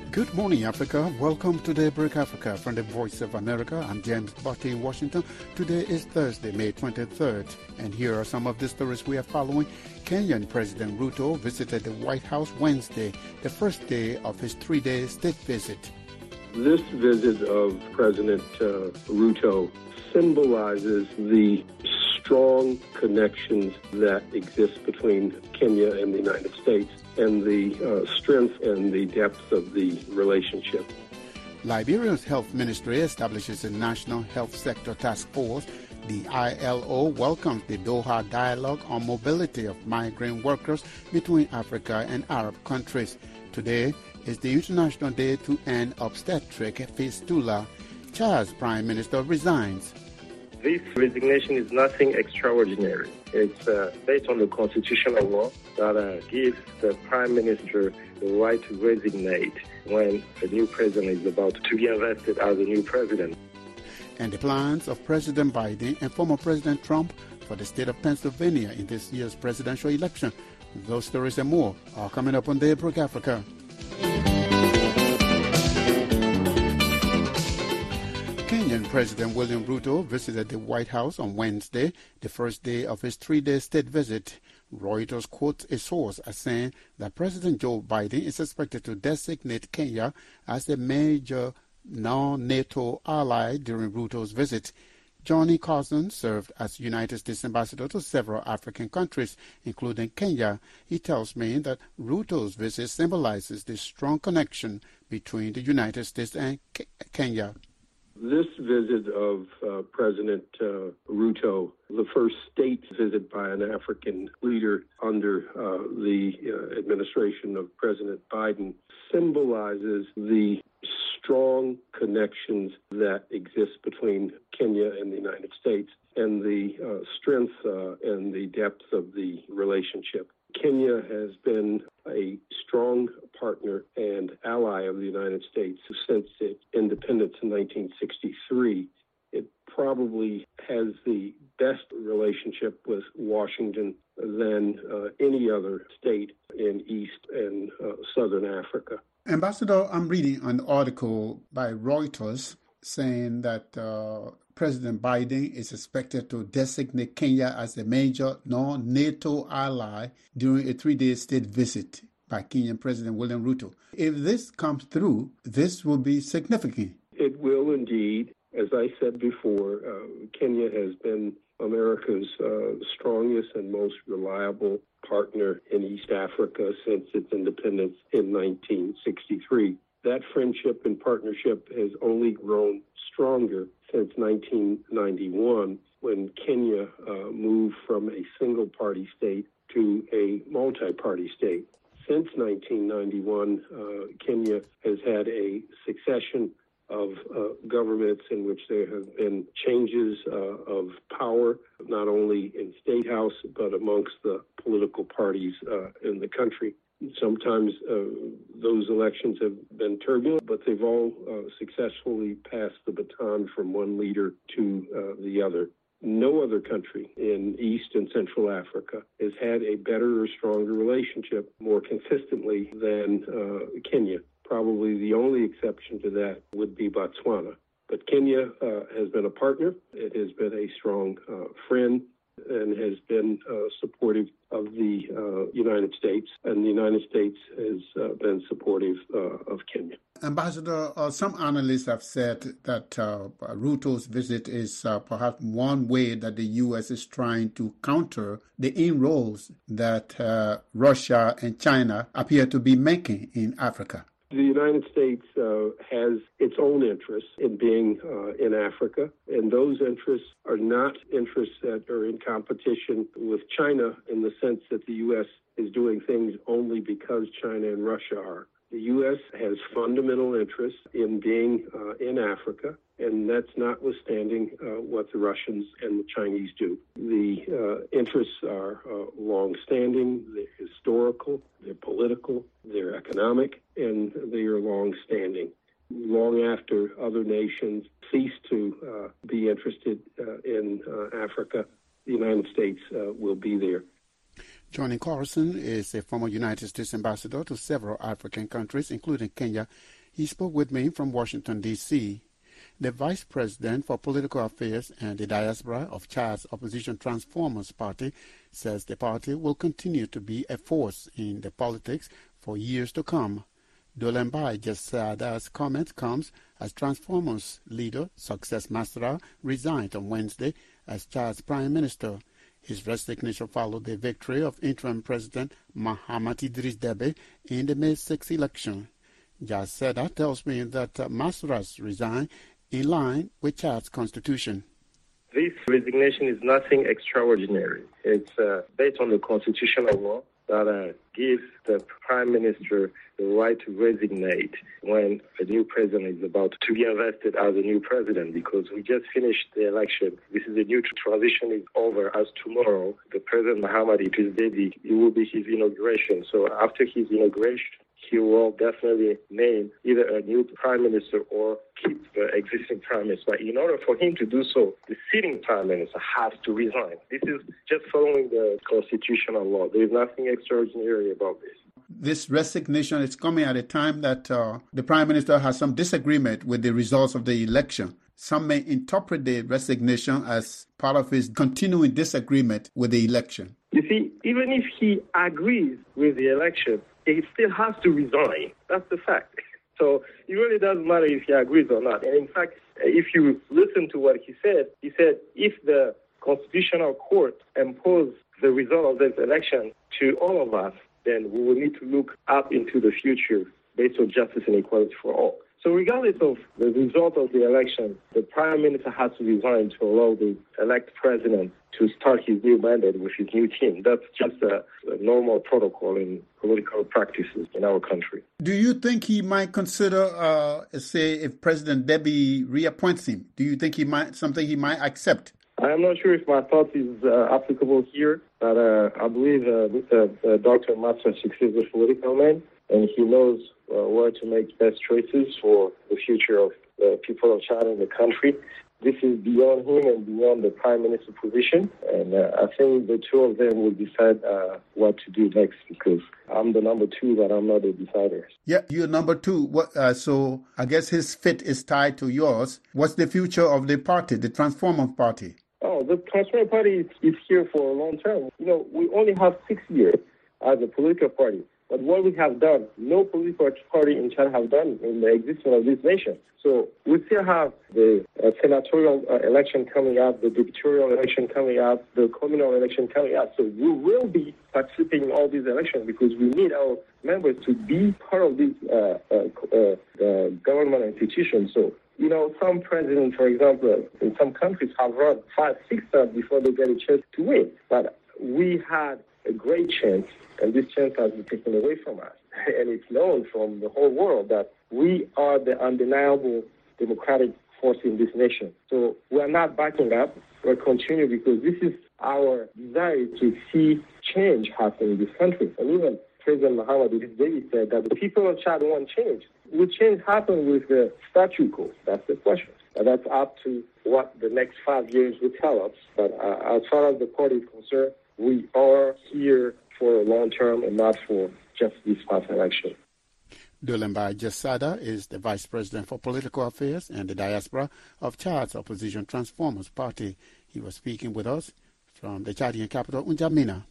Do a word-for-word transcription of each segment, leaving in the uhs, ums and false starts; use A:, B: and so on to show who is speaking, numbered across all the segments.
A: Good morning, Africa. Welcome to Daybreak Africa from the Voice of America. I'm James Botte in Washington. Today is Thursday, May twenty-third, and here are some of the stories we are following. Kenyan President Ruto visited the White House Wednesday, the first day of his three-day state visit.
B: This visit of President uh, Ruto symbolizes the strong connections that exist between Kenya and the United States and the uh, strength and the depth of the relationship.
A: Liberia's health ministry establishes a national health sector task force. The I L O welcomes the Doha Dialogue on Mobility of Migrant Workers between Africa and Arab countries. Today is the International Day to End Obstetric Fistula. Chad's Prime Minister resigns.
C: This resignation is nothing extraordinary. It's uh, based on the constitutional law that uh, gives the Prime Minister the right to resignate when a new president is about to be invested as a new president.
A: And the plans of President Biden and former President Trump for the state of Pennsylvania in this year's presidential election. Those stories and more are coming up on Daybreak Africa. Kenyan President William Ruto visited the White House on Wednesday, the first day of his three-day state visit. Reuters quotes a source as saying that President Joe Biden is expected to designate Kenya as a major non-NATO ally during Ruto's visit. Johnny Carson served as United States ambassador to several African countries, including Kenya. He tells me that Ruto's visit symbolizes the strong connection between the United States and K- Kenya.
B: This visit of uh, President uh, Ruto, the first state visit by an African leader under uh, the uh, administration of President Biden, symbolizes the strong connections that exist between Kenya and the United States and the uh, strength uh, and the depth of the relationship. Kenya has been a strong partner and ally of the United States since its independence in nineteen sixty-three. It probably has the best relationship with Washington than uh, any other state in East and uh, Southern Africa.
A: Ambassador, I'm reading an article by Reuters saying that uh, President Biden is expected to designate Kenya as a major non-NATO ally during a three-day state visit by Kenyan President William Ruto. If this comes through, this will be significant.
B: It will indeed. As I said before, uh, Kenya has been America's uh, strongest and most reliable partner in East Africa since its independence in nineteen sixty-three. That friendship and partnership has only grown stronger since nineteen ninety-one, when Kenya uh, moved from a single-party state to a multi-party state. Since nineteen ninety-one, uh, Kenya has had a succession of uh, governments in which there have been changes uh, of power, not only in State House, but amongst the political parties uh, in the country. Sometimes uh, those elections have been turbulent, but they've all uh, successfully passed the baton from one leader to uh, the other. No other country in East and Central Africa has had a better or stronger relationship more consistently than uh, Kenya. Probably the only exception to that would be Botswana. But Kenya uh, has been a partner. It has been a strong uh, friend and has been uh, supportive of the uh, United States, and the United States has uh, been supportive uh, of Kenya.
A: Ambassador, uh, some analysts have said that uh, Ruto's visit is uh, perhaps one way that the U S is trying to counter the inroads that uh, Russia and China appear to be making in Africa.
B: The United States uh, has its own interests in being uh, in Africa, and those interests are not interests that are in competition with China in the sense that the U S is doing things only because China and Russia are. The U S has fundamental interests in being uh, in Africa, and that's notwithstanding uh, what the Russians and the Chinese do. The uh, interests are uh, long-standing, they're historical, they're political, they're economic, and they are long-standing. Long after other nations cease to uh, be interested uh, in uh, Africa, the United States uh, will be there.
A: Johnny Carson is a former United States ambassador to several African countries, including Kenya. He spoke with me from Washington, D C The Vice President for Political Affairs and the Diaspora of Chad's opposition Transformers Party says the party will continue to be a force in the politics for years to come. Dolembai Jassada's comment comes as Transformers leader Success Masra resigned on Wednesday as Chad's Prime Minister. His resignation followed the victory of interim President Mahamat Idris Deby in the May sixth election. Jassada tells me that uh, Masra's resigned in line with Chad's constitution.
C: This resignation is nothing extraordinary. It's uh, based on the constitutional law that uh, gives the Prime Minister the right to resignate when a new president is about to be invested as a new president, because we just finished the election. This is a new transition is over as tomorrow. The President Mahamat Idris Deby, it will be his inauguration. So after his inauguration, he will definitely name either a new prime minister or keep the existing prime minister. In order for him to do so, the sitting prime minister has to resign. This is just following the constitutional law. There is nothing extraordinary about this.
A: This resignation is coming at a time that uh, the prime minister has some disagreement with the results of the election. Some may interpret the resignation as part of his continuing disagreement with the election.
C: You see, even if he agrees with the election, he still has to resign. That's the fact. So it really doesn't matter if he agrees or not. And in fact, if you listen to what he said, he said if the Constitutional Court imposed the result of this election to all of us, then we will need to look up into the future based on justice and equality for all. So regardless of the result of the election, the Prime Minister has to resign to allow the elected president to start his new mandate with his new team. That's just a, a normal protocol in political practices in our country.
A: Do you think he might consider, uh, say, if President Deby reappoints him, do you think he might something he might accept?
C: I am not sure if my thought is uh, applicable here, but uh, I believe uh, Mister Uh, Doctor Masra is a political man, and he knows uh, where to make best choices for the future of the people of Chad and the country. This is beyond him and beyond the prime minister position, and uh, I think the two of them will decide uh, what to do next, because I'm the number two, but I'm not the decider.
A: Yeah, you're number two. What, uh, so I guess his fate is tied to yours. What's the future of the party, the Transformer Party?
C: Oh, the Transformer Party is, is here for a long term. You know, we only have six years as a political party. But what we have done, no political party in Chad have done in the existence of this nation. So we still have the uh, senatorial uh, election coming up, the gubernatorial election coming up, the communal election coming up. So we will be participating in all these elections because we need our members to be part of these uh, uh, uh, uh, government institutions. So, you know, some presidents, for example, in some countries have run five, six times before they get a chance to win. But we had a great chance, and this chance has been taken away from us. And it's known from the whole world that we are the undeniable democratic force in this nation. So we're not backing up. We're continuing because this is our desire to see change happen in this country. And even President Mahamat Idris Deby said that the people of Chad want change. Will change happen with the statute quo? That's the question. And that's up to what the next five years will tell us. But uh, as far as the party is concerned, we are here for a long term and not for just this past election.
A: Dolembai Jassada is the Vice President for Political Affairs and the Diaspora of Chad's opposition Transformers Party. He was speaking with us from the Chadian capital, N'Djamena.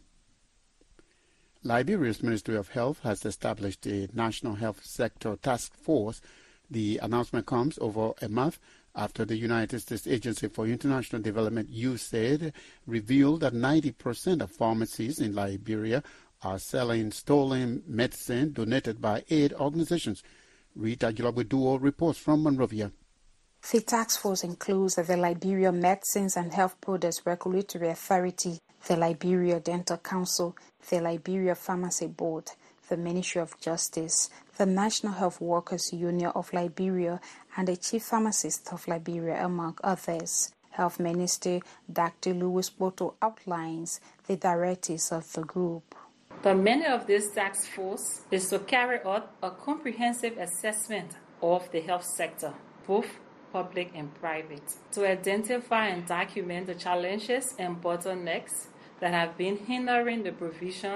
A: Liberia's Ministry of Health has established a National Health Sector Task Force. The announcement comes over a month after the United States Agency for International Development, U S A I D, revealed that ninety percent of pharmacies in Liberia are selling stolen medicine donated by aid organizations. Rita Gilabwe-Duo reports from Monrovia.
D: The task force includes the Liberia Medicines and Health Products Regulatory Authority, the Liberia Dental Council, the Liberia Pharmacy Board, the Ministry of Justice, the National Health Workers Union of Liberia, and the Chief Pharmacist of Liberia, among others. Health Minister Doctor Louis Boto outlines the directives of the group.
E: The mandate of this task force is to carry out a comprehensive assessment of the health sector, both public and private, to identify and document the challenges and bottlenecks that have been hindering the provision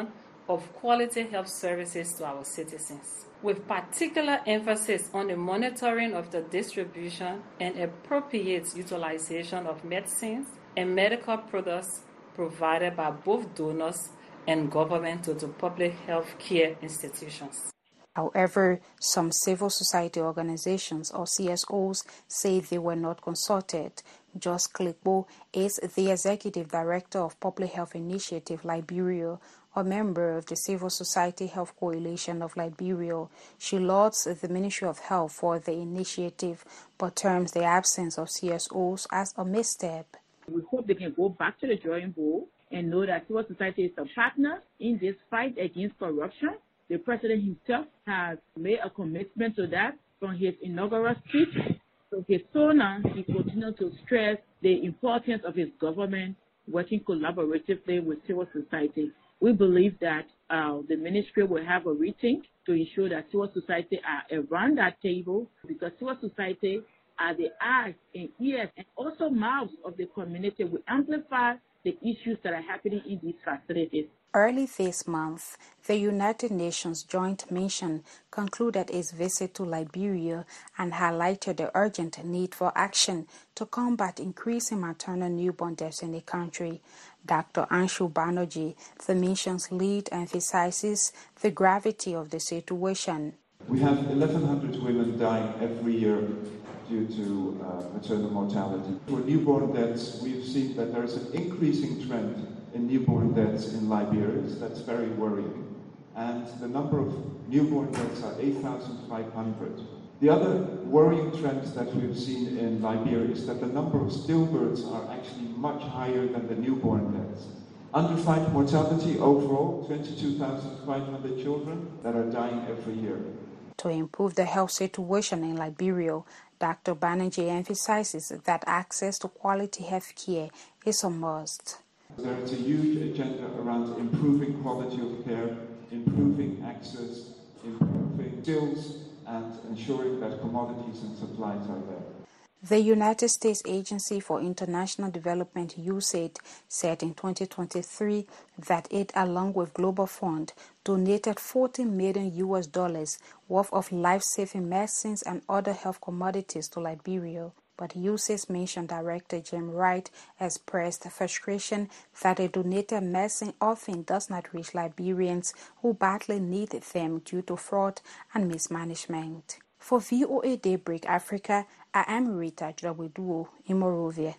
E: of quality health services to our citizens, with particular emphasis on the monitoring of the distribution and appropriate utilization of medicines and medical products provided by both donors and government to the public health care institutions.
D: However, some civil society organizations or C S Os say they were not consulted. Jos Klikbo is the Executive Director of Public Health Initiative Liberia, a member of the Civil Society Health Coalition of Liberia. She lauds the Ministry of Health for the initiative, but terms the absence of C S Os as a misstep.
F: We hope they can go back to the drawing board and know that civil society is a partner in this fight against corruption. The President himself has made a commitment to that from his inaugural speech. So his persona, he continues to stress the importance of his government working collaboratively with civil society. We believe that uh, the ministry will have a rethink to ensure that civil society are around that table, because civil society are the eyes and ears and also mouths of the community. We amplify the issues that are happening in these facilities.
D: Early this month, the United Nations Joint Mission concluded its visit to Liberia and highlighted the urgent need for action to combat increasing maternal newborn deaths in the country. Doctor Anshu Banerjee, the mission's lead, emphasizes the gravity of the situation.
G: We have eleven hundred women dying every year due to uh, maternal mortality. For newborn deaths, we've seen that there is an increasing trend in newborn deaths in Liberia. That's very worrying. And the number of newborn deaths are eight thousand five hundred. The other worrying trend that we've seen in Liberia is that the number of stillbirths are actually much higher than the newborn deaths. Undefined mortality overall, twenty-two thousand five hundred children that are dying every year.
D: To improve the health situation in Liberia, Doctor Banerjee emphasizes that access to quality health care is a must.
G: There is a huge agenda around improving quality of care, improving access, improving skills, and ensuring that commodities and supplies are there.
D: The United States Agency for International Development, U S A I D, said in twenty twenty-three that it, along with Global Fund, donated forty million U S dollars worth of life-saving medicines and other health commodities to Liberia. But U S A I D's Mission Director Jim Wright expressed frustration that the donated medicine often does not reach Liberians who badly need them due to fraud and mismanagement. For V O A Daybreak Africa, I am Rita Jwabuduo in Monrovia.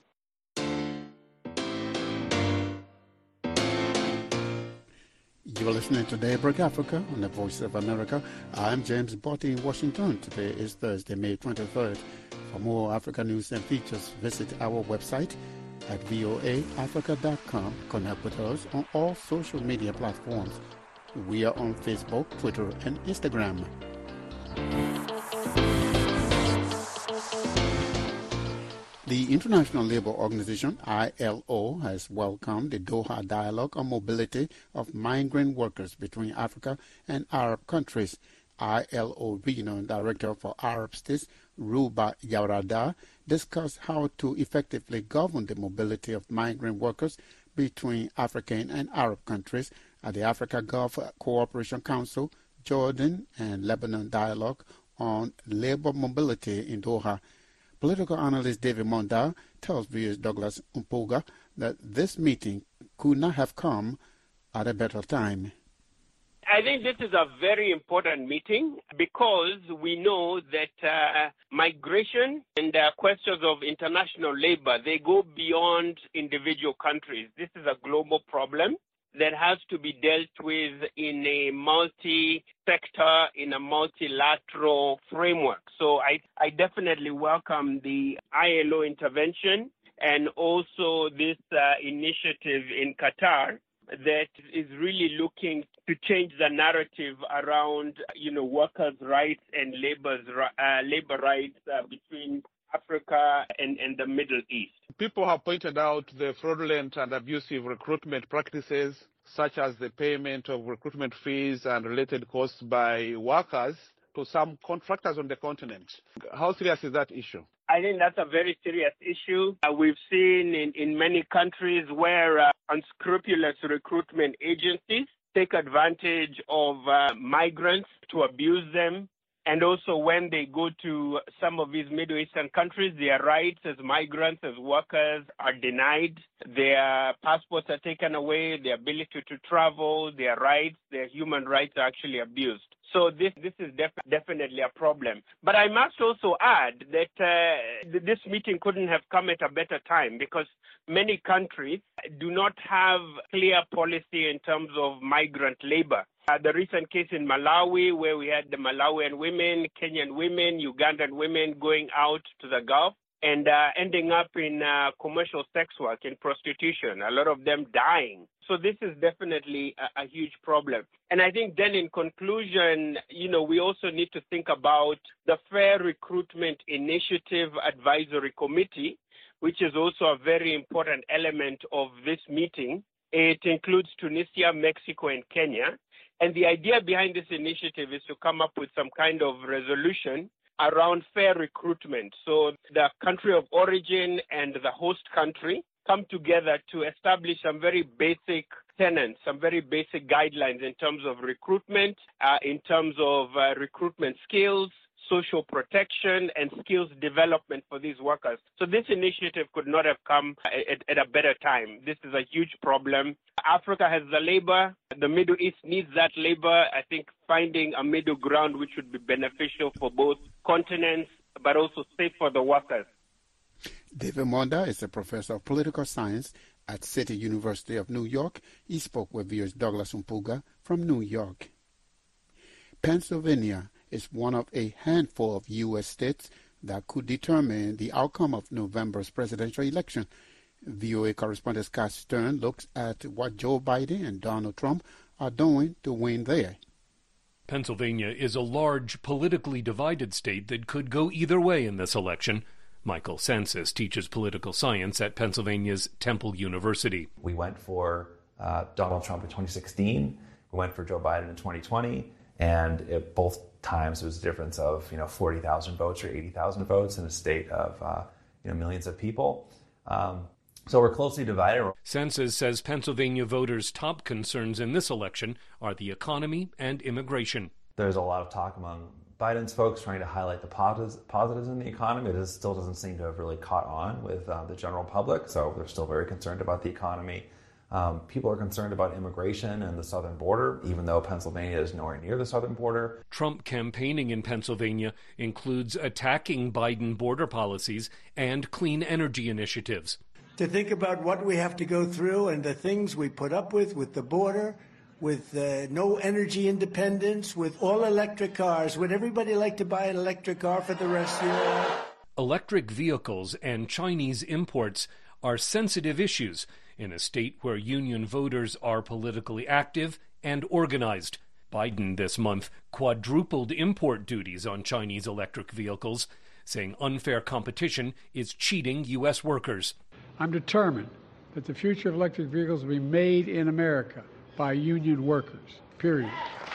A: You are listening to Daybreak Africa on the Voice of America. I am James Botti in Washington. Today is Thursday, May twenty-third. For more Africa news and features, visit our website at voa africa dot com. Connect with us on all social media platforms. We are on Facebook, Twitter, and Instagram. The International Labour Organization, I L O, has welcomed the Doha Dialogue on Mobility of Migrant Workers between Africa and Arab countries. I L O Regional Director for Arab States, Ruba Yarada, discussed how to effectively govern the mobility of migrant workers between African and Arab countries at the Africa Gulf Cooperation Council, Jordan and Lebanon Dialogue on Labour Mobility in Doha. Political analyst David Monda tells V O's Douglas Umpoga that this meeting could not have come at a better time.
H: I think this is a very important meeting because we know that uh, migration and uh, questions of international labor, they go beyond individual countries. This is a global problem that has to be dealt with in a multi-sector, in a multilateral framework. So I, I definitely welcome the I L O intervention and also this uh, initiative in Qatar that is really looking to change the narrative around, you know, workers' rights and labor's, uh, labor rights uh, between Africa and, and the Middle East.
I: People have pointed out the fraudulent and abusive recruitment practices, such as the payment of recruitment fees and related costs by workers to some contractors on the continent. How serious is that issue?
H: I think that's a very serious issue. Uh, we've seen in, in many countries where uh, unscrupulous recruitment agencies take advantage of uh, migrants to abuse them. And also when they go to some of these Middle Eastern countries, their rights as migrants, as workers are denied. Their passports are taken away, their ability to travel, their rights, their human rights are actually abused. So this, this is def- definitely a problem. But I must also add that uh, this meeting couldn't have come at a better time because many countries do not have clear policy in terms of migrant labor. Uh, the recent case in Malawi, where we had the Malawian women, Kenyan women, Ugandan women going out to the Gulf and uh, ending up in uh, commercial sex work, in prostitution, a lot of them dying. So this is definitely a, a huge problem. And I think then in conclusion, you know, we also need to think about the Fair Recruitment Initiative Advisory Committee, which is also a very important element of this meeting. It includes Tunisia, Mexico, and Kenya. And the idea behind this initiative is to come up with some kind of resolution around fair recruitment. So the country of origin and the host country come together to establish some very basic tenets, some very basic guidelines in terms of recruitment, uh, in terms of uh, recruitment skills, social protection, and skills development for these workers. So this initiative could not have come at, at a better time. This is a huge problem. Africa has the labor. The Middle East needs that labor. I think finding a middle ground which would be beneficial for both continents, but also safe for the workers.
A: David Monda is a professor of political science at City University of New York. He spoke with V O's Douglas Umpuga from New York. Pennsylvania is one of a handful of U S states that could determine the outcome of November's presidential election. V O A correspondent Scott Stern looks at what Joe Biden and Donald Trump are doing to win there.
J: Pennsylvania is a large, politically divided state that could go either way in this election. Michael Sensis teaches political science at Pennsylvania's Temple University.
K: We went for uh, Donald Trump in twenty sixteen. We went for Joe Biden in twenty twenty. And it, both times it was a difference of, you know, forty thousand votes or eighty thousand votes in a state of, uh, you know, millions of people. Um, so we're closely divided.
J: Census says Pennsylvania voters' top concerns in this election are the economy and immigration.
K: There's a lot of talk among Biden's folks trying to highlight the positives, positives in the economy. It still doesn't seem to have really caught on with uh, the general public. So they're still very concerned about the economy. Um, people are concerned about immigration and the southern border, even though Pennsylvania is nowhere near the southern border.
J: Trump campaigning in Pennsylvania includes attacking Biden border policies and clean energy initiatives.
L: To think about what we have to go through and the things we put up with, with the border, with uh, no energy independence, with all electric cars. Would everybody like to buy an electric car for the rest of their life?
J: Electric vehicles and Chinese imports are sensitive issues in a state where union voters are politically active and organized. Biden this month quadrupled import duties on Chinese electric vehicles, saying unfair competition is cheating U S workers.
M: I'm determined that the future of electric vehicles will be made in America by union workers, period.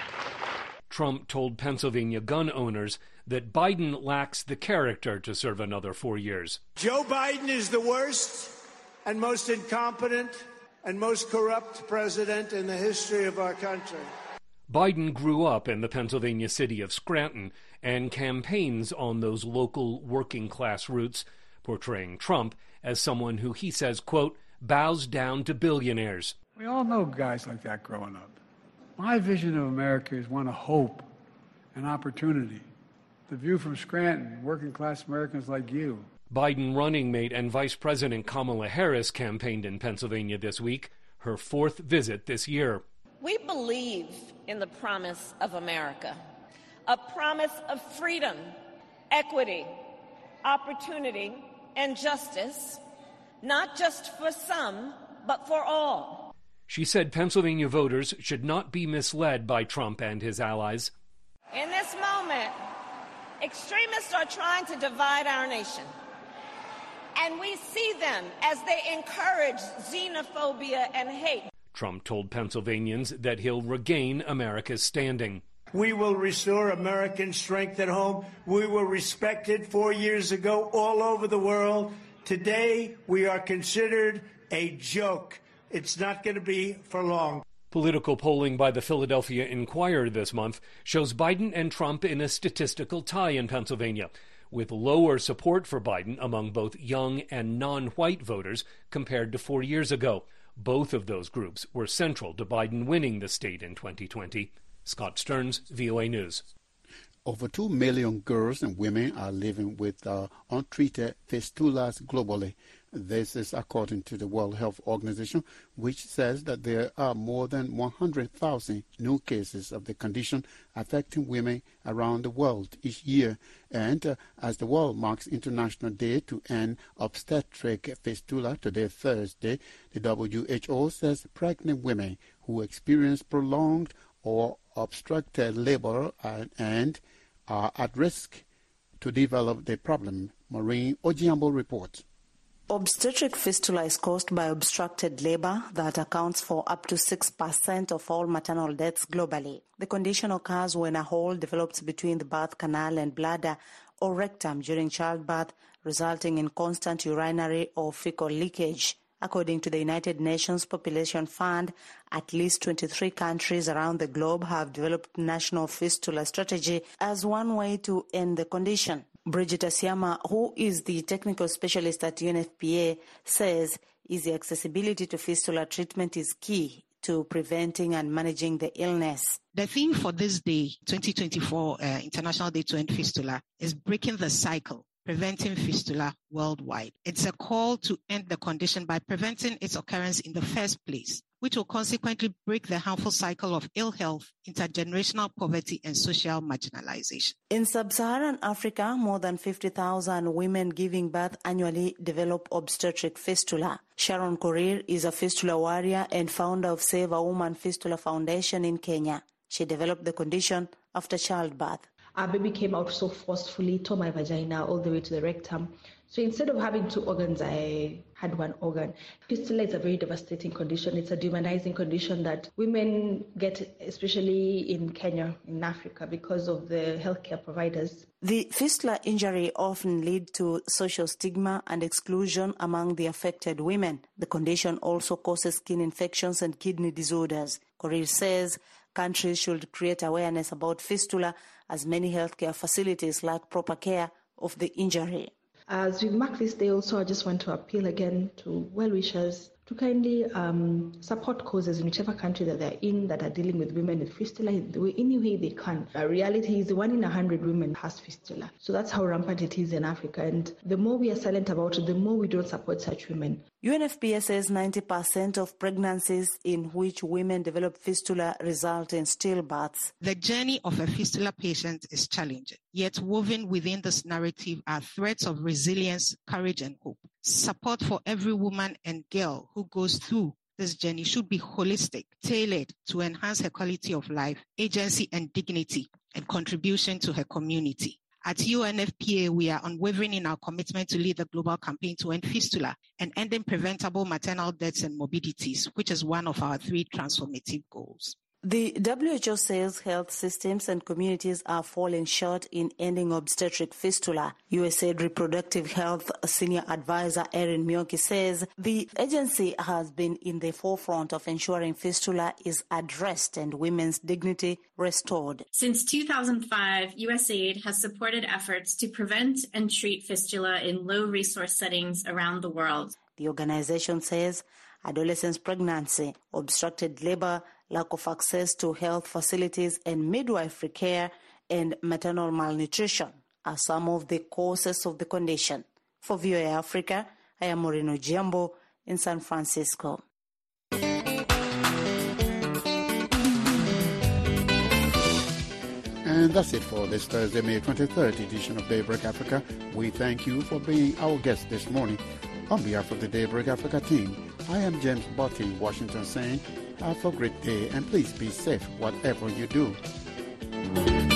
J: Trump told Pennsylvania gun owners that Biden lacks the character to serve another four years.
L: Joe Biden is the worst and most incompetent and most corrupt president in the history of our country.
J: Biden grew up in the Pennsylvania city of Scranton and campaigns on those local working-class roots, portraying Trump as someone who he says, quote, bows down to billionaires.
M: We all know guys like that growing up. My vision of America is one of hope and opportunity. The view from Scranton, working-class Americans like you.
J: Biden running mate and Vice President Kamala Harris campaigned in Pennsylvania this week, her fourth visit this year.
N: We believe in the promise of America, a promise of freedom, equity, opportunity, and justice, not just for some, but for all.
J: She said Pennsylvania voters should not be misled by Trump and his allies.
N: In this moment, extremists are trying to divide our nation. And we see them as they encourage xenophobia and hate.
J: Trump told Pennsylvanians that he'll regain America's standing.
L: We will restore American strength at home. We were respected four years ago all over the world. Today, we are considered a joke. It's not going to be for long.
J: Political polling by the Philadelphia Inquirer this month shows Biden and Trump in a statistical tie in Pennsylvania, with lower support for Biden among both young and non-white voters compared to four years ago. Both of those groups were central to Biden winning the state in twenty twenty. Scott Stearns, V O A News.
A: Over two million girls and women are living with uh, untreated fistulas globally. This is according to the World Health Organization, which says that there are more than one hundred thousand new cases of the condition affecting women around the world each year. And uh, as the world marks International Day to End Obstetric Fistula today, Thursday, the W H O says pregnant women who experience prolonged or obstructed labor and, and are at risk to develop the problem. Maureen Ojiambo reports.
O: Obstetric fistula is caused by obstructed labor that accounts for up to six percent of all maternal deaths globally. The condition occurs when a hole develops between the birth canal and bladder or rectum during childbirth, resulting in constant urinary or fecal leakage. According to the United Nations Population Fund, at least twenty-three countries around the globe have developed national fistula strategy as one way to end the condition. Bridget Asiama, who is the technical specialist at U N F P A, says easy accessibility to fistula treatment is key to preventing and managing the illness.
P: The theme for this day, twenty twenty-four uh, International Day to End Fistula, is breaking the cycle, preventing fistula worldwide. It's a call to end the condition by preventing its occurrence in the first place, which will consequently break the harmful cycle of ill health, intergenerational poverty, and social marginalization.
O: In sub-Saharan Africa, more than fifty thousand women giving birth annually develop obstetric fistula. Sharon Korir is a fistula warrior and founder of Save a Woman Fistula Foundation in Kenya. She developed the condition after childbirth.
Q: Our baby came out so forcefully, tore my vagina all the way to the rectum. So instead of having two organs, I had one organ. Fistula is a very devastating condition. It's a dehumanizing condition that women get, especially in Kenya, in Africa, because of the healthcare providers.
O: The fistula injury often leads to social stigma and exclusion among the affected women. The condition also causes skin infections and kidney disorders. Korir says countries should create awareness about fistula as many healthcare facilities lack proper care of the injury.
Q: As we mark this day also, I just want to appeal again to well-wishers to kindly um, support causes in whichever country that they're in that are dealing with women with fistula in any way they can. The reality is one in a hundred women has fistula. So that's how rampant it is in Africa. And the more we are silent about it, the more we don't support such women.
O: U N F P A says ninety percent of pregnancies in which women develop fistula result in stillbirths.
P: The journey of a fistula patient is challenging, yet woven within this narrative are threads of resilience, courage, and hope. Support for every woman and girl who goes through this journey should be holistic, tailored to enhance her quality of life, agency and dignity, and contribution to her community. At U N F P A, we are unwavering in our commitment to lead the global campaign to end fistula and ending preventable maternal deaths and morbidities, which is one of our three transformative goals.
O: The W H O says health systems and communities are falling short in ending obstetric fistula. U S A I D Reproductive Health Senior Advisor Erin Myoki says the agency has been in the forefront of ensuring fistula is addressed and women's dignity restored.
R: Since two thousand five, U S A I D has supported efforts to prevent and treat fistula in low-resource settings around the world.
O: The organization says adolescents' pregnancy, obstructed labor, lack of access to health facilities and midwifery care, and maternal malnutrition are some of the causes of the condition. For V O A Africa, I am Maureen Ojiambo in San Francisco.
A: And that's it for this Thursday, May twenty-third edition of Daybreak Africa. We thank you for being our guest this morning. On behalf of the Daybreak Africa team, I am James Botti in Washington saying, have a great day and please be safe whatever you do.